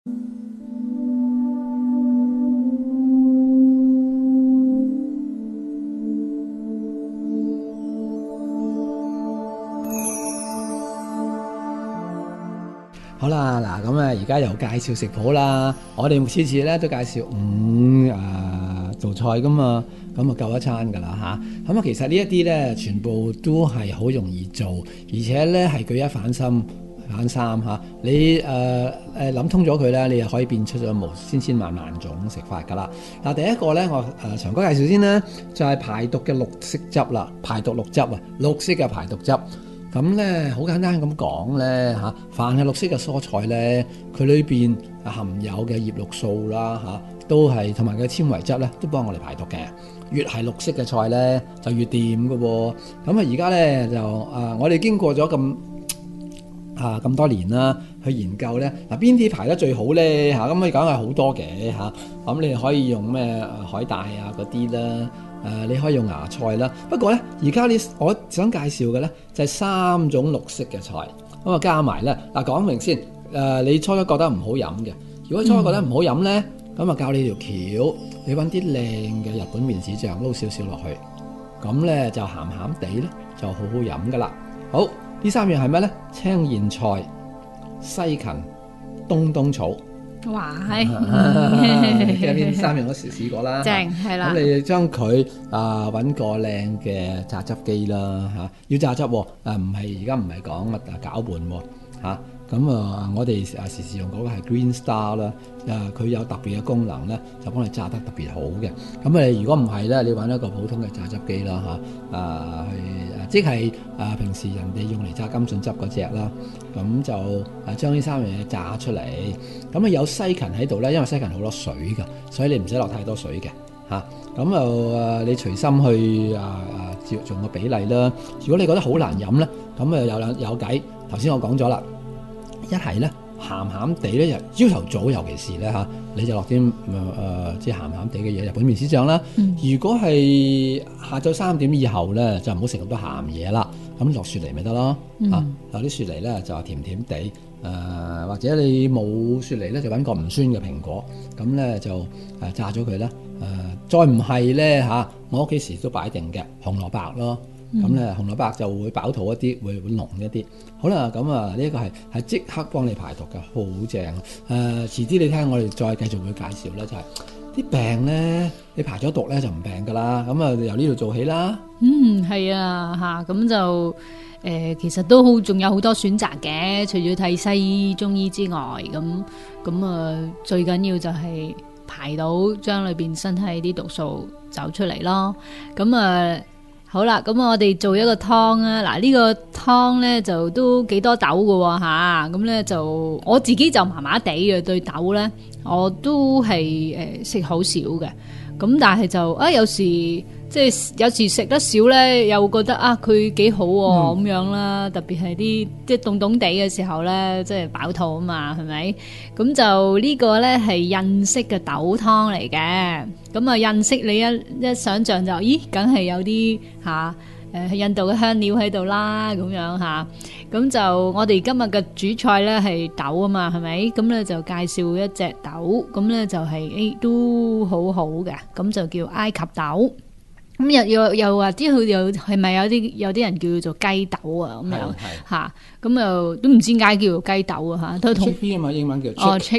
好啦，嗱咁啊，而家又介紹食譜啦。我哋次次咧都介紹道菜噶嘛，咁啊夠一餐噶啦嚇。咁啊，其實呢一啲咧，全部都係好容易做，而且咧係舉一反三嚇。你諗通咗佢咧，你又可以變出咗無千萬種食法噶啦。嗱，第一個咧，我長哥介紹先啦，就係排毒嘅綠色汁啦，排毒綠汁啊，綠色嘅排毒汁。咁咧好簡單咁講咧嚇，凡係綠色嘅蔬菜咧，佢裏邊含有嘅葉綠素啦嚇，都係同埋佢纖維質咧，都幫我哋排毒嘅。越係綠色嘅菜咧，就越掂㗎喎。咁啊，而家咧就我哋經過咗咁多年啦，去研究咧嗱，邊啲排得最好咧嚇？咁你梗係好多嘅嚇。咁你可以用咩海帶啊嗰啲啦。你可以用芽菜啦，不過咧，而家我想介紹嘅咧就係3種綠色嘅菜，咁啊加埋咧嗱，講明先，你初初覺得唔好飲嘅，如果初初覺得唔好飲咧，咁啊教你條橋，你揾啲靚嘅日本麵豉醬撈少少落去，咁咧就鹹鹹地咧就好好飲噶啦。好，呢3樣係咩咧？青燕菜、西芹、冬草。 哇，係， 即係呢3樣都試過啦， 正係啦。 咁你將佢揾個靚嘅榨汁機啦嚇，要榨汁喎，唔係而家唔係講攪拌喎嚇。咁我哋時時用嗰個係 Green Star 啦，佢有特別嘅功能咧，就幫你榨得特別好嘅。咁如果唔係咧，你揾一個普通嘅榨汁機啦嚇，即係平時人哋用嚟榨甘筍汁嗰隻啦，咁就將呢3樣嘢榨出嚟。咁有西芹喺度咧，因為西芹好多水㗎，所以你唔使落太多水嘅嚇。咁你隨心去照做個比例啦。如果你覺得好難飲咧，咁有計。頭先我講咗啦。一係咧鹹鹹地咧，朝頭早尤其是咧嚇，你就落啲即係鹹鹹地嘅嘢，日本麵豉醬啦。如果係下晝3點以後咧，就唔好食咁多鹹嘢啦。咁落雪梨咪得咯嚇，落啲雪梨咧就甜甜地。或者你冇雪梨咧，就揾個唔酸嘅蘋果，咁咧就炸咗佢啦。再唔係咧嚇，我屋企時都擺定嘅紅蘿蔔咯。咁咧紅蘿蔔就會飽肚一啲，會濃一啲。好啦，咁呢一個係即刻幫你排毒嘅，好正。遲啲你聽我哋再繼續會介紹咧，就係啲病咧，你排咗毒咧就唔病噶啦。咁由呢度做起啦。 係啊嚇，咁就其實都好，仲有好多選擇嘅，除咗睇西醫中醫之外，咁最緊要就係排到將裏邊身體啲毒素走出嚟咯。咁好啦，咁我哋做一個湯啊！嗱，呢個湯咧就都幾多豆㗎吓，咁咧就我自己就麻麻地嘅，對豆咧，我都係食好少嘅。咁但係就有時即係有時食得少咧，又覺得佢幾好咁樣啦。特別係啲即係凍凍地嘅時候咧，即係飽肚啊嘛，係咪？咁就呢個咧係印式嘅豆湯嚟嘅。咁印式你一想像就，梗係有啲印度嘅香料喺度啦，咁樣吓。咁就我哋今日嘅主菜咧係豆啊嘛，係咪？咁咧就介紹一隻豆，咁咧就係都好好嘅，咁就叫埃及豆。咁又話啲佢又係咪有啲人叫做雞豆啊咁樣嚇？咁又都唔知點解叫做雞豆啊嚇，都同 chickpea 啊嘛，英文叫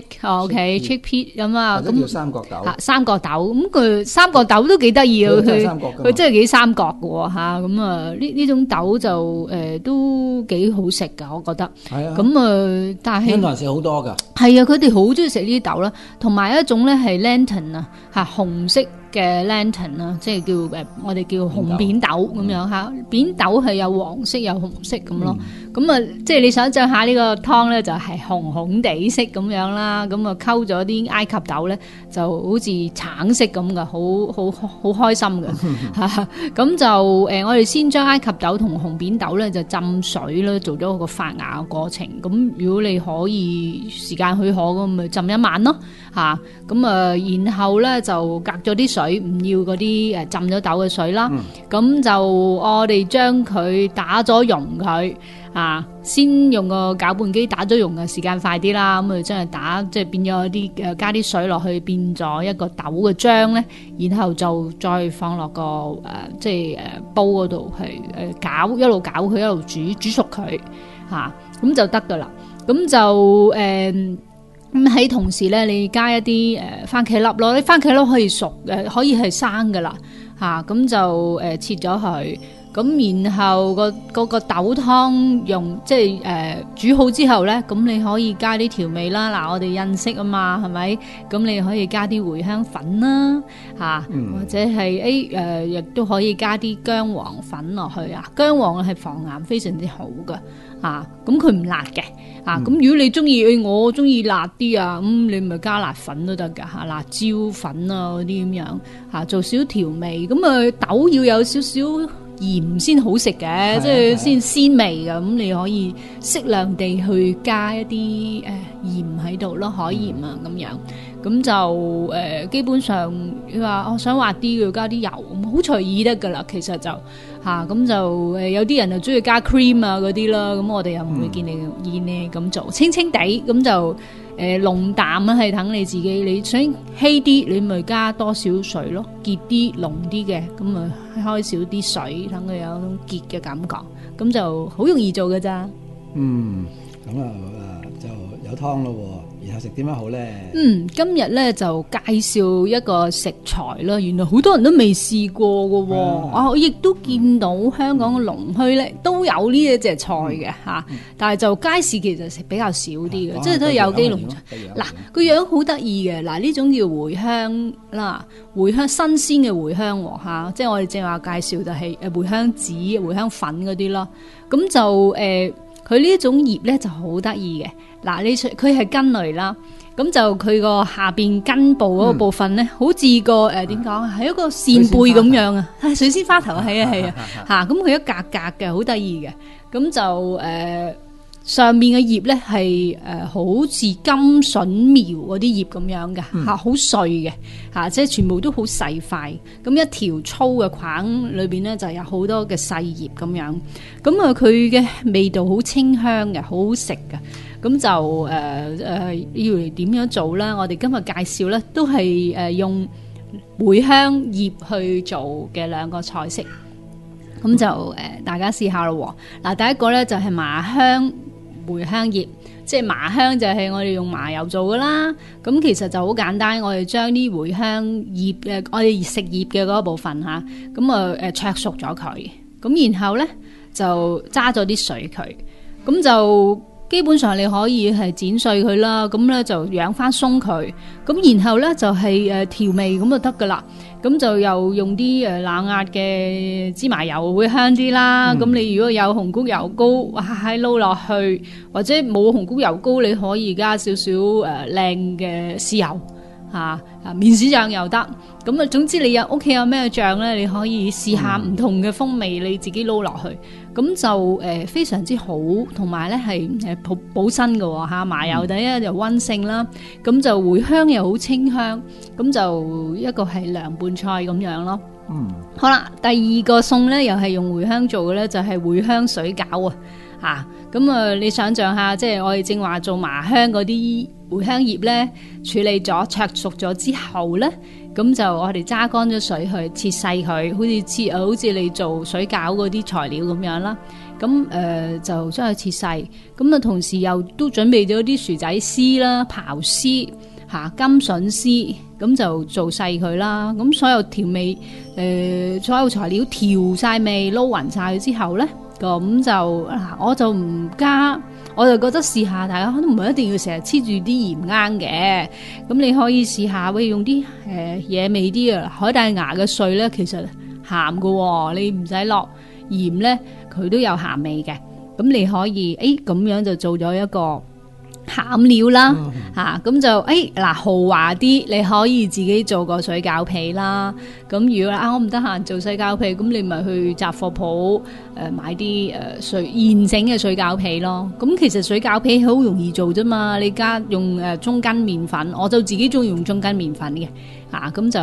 chickpea 咁啊， 咁叫三角豆三角豆。咁佢三角豆都幾得意啊，佢真係幾三角嘅喎嚇。咁呢種豆就都幾好食㗎，我覺得。係啊。咁但係印度人食好多㗎。 係啊，佢哋好中意食呢啲豆啦，同埋一種咧係 lantern 啊嚇，紅色嘅 lantern 啦，即係叫我哋叫紅扁豆咁樣嚇。扁豆係有黃色有紅色咁咯。咁即係你想象下呢個湯咧就係紅紅地色咁樣啦。咁溝咗啲埃及豆咧就好似橙色咁噶，好開心嘅嚇。咁就我哋先將埃及豆同紅扁豆咧就浸水啦，做咗個發芽嘅過程。咁如果你可以時間許可咁咪浸一晚咯嚇。咁然後咧就隔咗啲水，唔要嗰啲浸咗豆嘅水啦。咁就我哋將佢打咗溶佢先用個攪拌機打咗溶嘅時間快啲啦，咁真係打即係變咗啲加啲水落去，變咗一個豆嘅漿咧，然後就再放落個煲嗰度係攪，一路攪佢一路煮熟佢咁就得噶啦。咁就咁喺同時咧，你加一啲番茄粒咯，啲番茄粒可以熟可以係生噶啦咁就切咗佢。咁然後個豆湯用即係煮好之後咧，咁你可以加啲調味啦。嗱，我哋印式啊嘛，係咪？咁你可以加啲茴香粉啦，或者係亦都可以加啲薑黃粉落去啊。薑黃係防癌非常之好噶咁佢唔辣嘅咁如果你中意我中意辣啲咁你咪加辣粉都得噶辣椒粉啊嗰啲咁樣做少調味。咁豆要有少少鹽先好食嘅，即係先鮮味嘅。咁你可以適量地去加一啲鹽喺度咯，海鹽啊咁樣。咁就基本上你話我想滑啲要加啲油，好隨意得噶啦。其實就咁就有啲人就中意加 cream 啊嗰啲啦。咁我哋又唔會見你咁做，清清地咁就濃淡啊，係等你自己。你想稀啲，你咪加多少水咯；結啲濃啲嘅，咁咪開少啲水，等佢有種結嘅感覺。咁就好容易做噶咋。 咁就有湯咯。然後食點樣好咧？ 今日咧就介紹一個食材啦。原來好多人都未試過嘅我亦都見到香港嘅農墟咧都有呢一隻菜嘅但係就街市其實食比較少啲嘅，即係都係有機農場。嗱，個樣好得意嘅。嗱，呢種叫茴香啦，茴香新鮮嘅茴香即係我哋正話介紹就係茴香籽、茴香粉嗰啲咯。咁就佢呢一種葉咧就好得意嘅。嗱，佢係根類啦，咁就佢個下邊根部嗰個部分咧，好似個點講係一個扇貝咁樣啊，水仙花頭係啊咁佢一格格嘅，好得意嘅。咁就上面嘅葉咧係好似金筍苗嗰啲葉咁樣嘅好碎嘅即係全部都好細塊。咁一條粗嘅框裏邊咧就有好多嘅細葉咁樣。咁佢嘅味道好清香嘅，好好食嘅。咁就要嚟點樣做啦？我哋今日介紹咧都係用茴香葉去做嘅兩個菜式。咁就大家試下咯。嗱，第一個咧就係麻香茴香葉，即係麻香就係我哋用麻油做噶啦。咁其實就好簡單，我哋將啲茴香葉我哋食葉嘅嗰部分咁灼熟咗佢。咁然後咧就揸咗啲水佢，咁就基本上你可以係剪碎佢啦，咁咧就養翻鬆佢，咁然後咧就係調味咁就得噶啦。咁就又用啲冷壓嘅芝麻油會香啲啦。咁你如果有紅穀油膏，撈落去，或者冇紅穀油膏，你可以加少少靚嘅豉油麵豉醬又得。咁總之你屋企有咩醬咧，你可以試下唔同嘅風味，你自己撈落去，咁就非常之好，同埋咧係補身嘅麻油第一就溫性啦，咁就茴香又好清香，咁就一個係涼拌菜咁樣咯。好啦，第二個餸咧又係用茴香做嘅咧，就係茴香水餃咁你想象下，即係我哋正話做麻香嗰啲茴香葉咧，處理咗灼熟咗之後咧，咁就我哋揸乾咗水去切細佢，好似你做水餃嗰啲材料咁樣啦。咁就將佢切細，咁同時又都準備咗啲薯仔絲啦、刨絲金筍絲，咁就做細佢啦。咁所有調味所有材料調晒味，撈勻晒佢之後咧。咁就我就唔加，我就覺得試下，大家都唔係一定要成日黐住啲鹽罌嘅。咁你可以試下，用啲野味啲嘅海帶芽嘅碎咧，其實鹹㗎，你唔使落鹽咧，佢都有鹹味嘅。咁你可以咁樣就做咗一個餡料啦，咁就豪華啲，你可以自己做個水餃皮啦。咁如果我唔得閒做水餃皮，咁你咪去雜貨鋪買啲現整嘅水餃皮咯。咁其實水餃皮好容易做啫嘛，你加用中筋麵粉，我就自己中意用中筋麵粉嘅咁就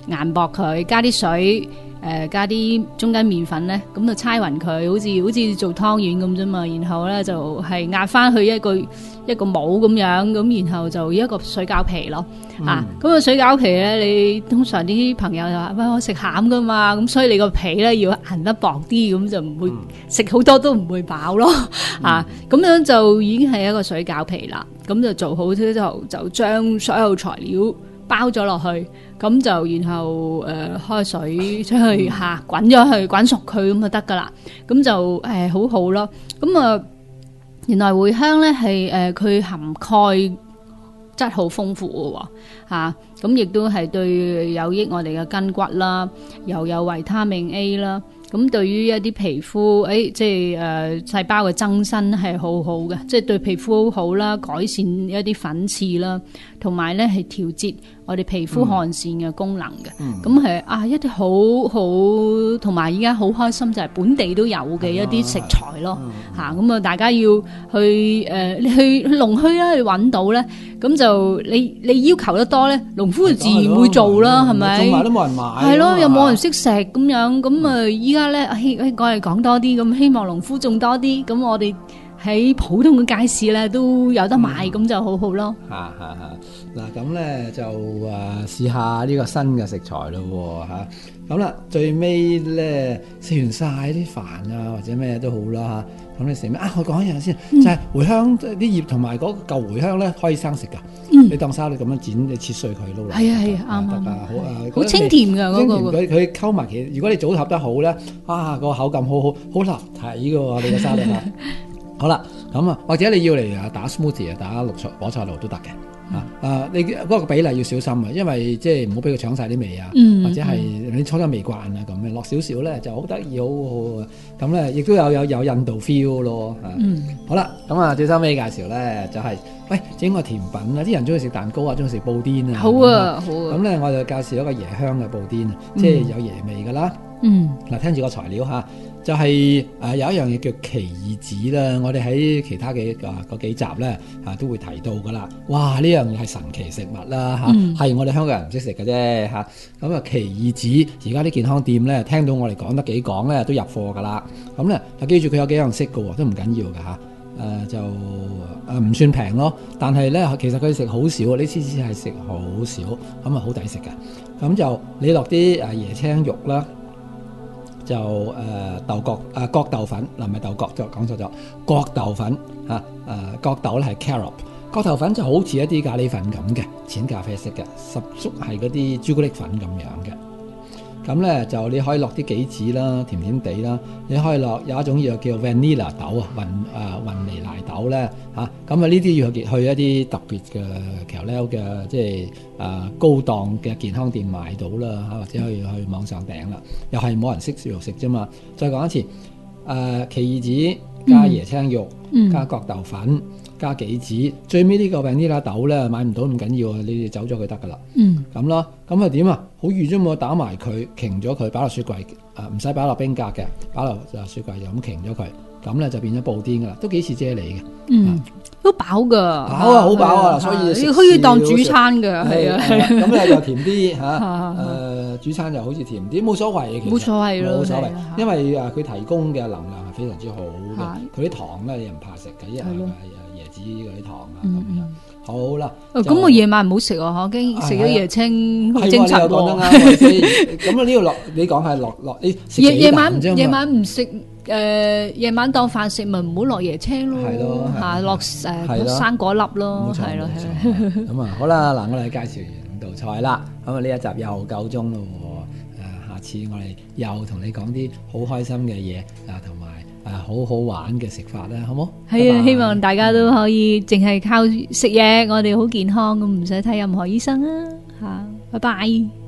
硬薄佢，加啲水。加啲中間麵粉咧，咁就搓勻佢，好似做湯圓咁啫嘛。然後咧就係壓翻去一個模咁樣，咁然後就一個水餃皮咯。咁個水餃皮咧，你通常啲朋友就話：喂，我食餡噶嘛，咁所以你個皮咧要韌得薄啲，咁就唔會食好多都唔會飽咯。咁樣就已經係一個水餃皮啦。咁就做好之後，就將所有材料包咗落去。咁就然後開水出去滾咗去滾熟佢咁就得噶啦，咁就好好咯。咁原來茴香咧係佢含鈣質好豐富嘅咁亦都係對有益我哋嘅筋骨啦，又有維他命 A 啦。咁對於一啲皮膚即係細胞嘅增生係好好嘅，即係對皮膚好啦，改善一啲粉刺啦，同埋咧係調節我哋皮膚汗腺嘅功能嘅。咁係一啲好好，同埋依家好開心就係本地都有嘅一啲食材咯。咁大家要去去農墟啦，去揾到咧，咁就你要求得多咧，農夫就自然會做啦，係咪？ 種埋都冇人買， 係咯，又冇人識食咁樣，咁依家咧講多啲，咁希望農夫種多啲，咁我哋喺普通嘅街市咧都有得買，咁就好好咯。 嗱，咁咧就試下呢個新嘅食材咯咁啦，最尾咧食完晒啲飯啊或者咩都好啦咁你食咩我講一樣先，就係茴香啲葉同埋嗰嚿茴香咧可以生食噶。你當沙律咁樣剪，你切碎佢撈落。係啱好清甜㗎嗰個。 佢溝埋其實，如果你組合得好咧，個口感好立體㗎喎，你個沙律好啦，咁或者你要嚟打 smoothie 打果菜露都得嘅。你嗰個比例要小心啊，因為即係唔好俾佢搶晒啲味啊，或者係你初初未慣啊咁樣落少少咧就好得意，好咁咧，亦都有印度 feel 咯好啦，咁最收尾介紹咧就係整個甜品啊，啲人中意食蛋糕啊，中意食布甸啊， 好啊， 咁咧我就介紹一個椰香嘅布甸啊，即係有椰味噶啦。嗱，聽住個材料就係有一樣嘢叫奇異子啦，我哋喺其他嘅嗰幾集咧都會提到噶啦。哇！呢樣嘢係神奇食物啦係我哋香港人唔識食嘅啫咁啊，奇異子而家啲健康店咧聽到我哋講得幾講咧都入貨噶啦。咁咧記住佢有幾樣色嘅喎，都唔緊要嘅就唔算平咯。但係咧其實佢食好少，呢次係食好少，咁啊好抵食嘅。咁就你落啲椰青肉啦。就豆角角豆粉嗱，唔係豆角，就講錯咗角豆粉角豆咧係 carob， 角豆粉就好似一啲咖喱粉咁嘅，淺咖啡色嘅，十足係嗰啲朱古力粉咁樣嘅。咁咧就你可以落啲杞子啦，甜甜地啦。你可以落有一種藥叫 vanilla 豆雲尼奶豆咧咁啊呢啲要去一啲特別嘅Kowloon嘅即係高檔嘅健康店買到啦或者去網上訂啦，又係冇人識食啫嘛。再講一次奇異子加椰青肉加角豆粉加杞子，最尾呢個 vanilla 豆咧買唔到唔緊要，你哋走咗佢得噶啦。咁咯，咁啊點啊？好預啫嘛，打埋佢，擎咗佢，擺落雪櫃，唔使擺落冰格嘅，擺落雪櫃就咁擎咗佢，咁咧就變咗布甸噶啦，都幾似啫喱嘅。 都飽噶， 好飽啊！所以可以當主餐噶，係啊， 咁咧又甜啲主餐又好似甜啲，冇所謂嘅，其實冇所謂咯， 冇所謂，因為佢提供嘅能量係非常之好嘅，佢啲糖咧你唔怕食嘅，因為椰子嗰啲糖咁樣。好啦， 咁我夜晚唔好食啊！我驚食咗椰青好精神喎。 咁呢個落你講係落夜晚唔食夜晚當飯食咪唔好落椰青咯， 係咯落生果粒咯，係咯。 咁好啦，嗱我哋介紹完5道菜啦，咁呢一集又夠鐘咯，下次我哋又同你講啲好開心嘅嘢同埋好好玩嘅食法啦，好冇？ 係啊，希望大家都可以淨係靠食嘢，我哋好健康咁，唔使睇任何醫生啊！拜拜。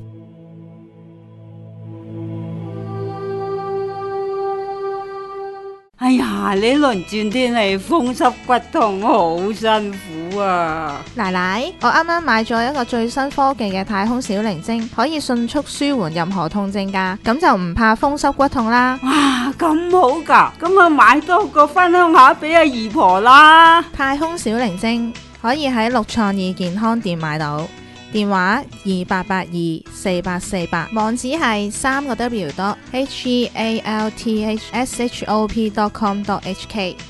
哎呀，呢輪轉天氣風濕骨痛好辛苦啊！ 奶奶，我啱啱買咗一個最新科技嘅太空小靈精，可以迅速舒緩任何痛症㗎，咁就唔怕風濕骨痛啦。 哇，咁好㗎，咁我買多個分享下俾阿姨婆啦。 太空小靈精可以喺6創意健康店買到。 電話28824848，網址係3個 W.healthshop.com.hk。